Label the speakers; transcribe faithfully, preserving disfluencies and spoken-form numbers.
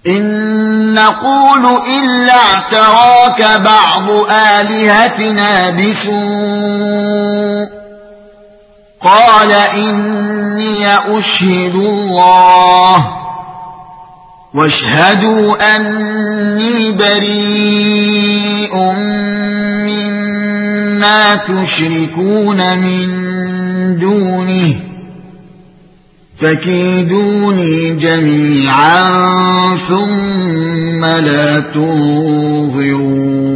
Speaker 1: إن نقول إلا اعتراك بعض آلهتنا بسوء قال إني أشهد الله واشهدوا أني بريء مما تشركون من دونه فكيدوني جميعا ثم لا تنظرون